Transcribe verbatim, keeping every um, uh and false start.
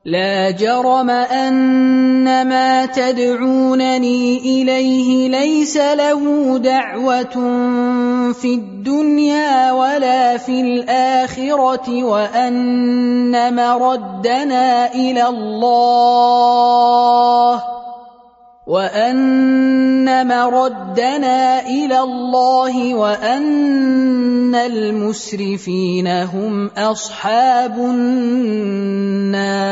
لا جرم أن ما تدعونني إليه ليس له دعوة في الدنيا ولا في الآخرة وأن مردنا إلى الله وأن مردنا إلى الله وأن المسرفين هم أصحاب النار.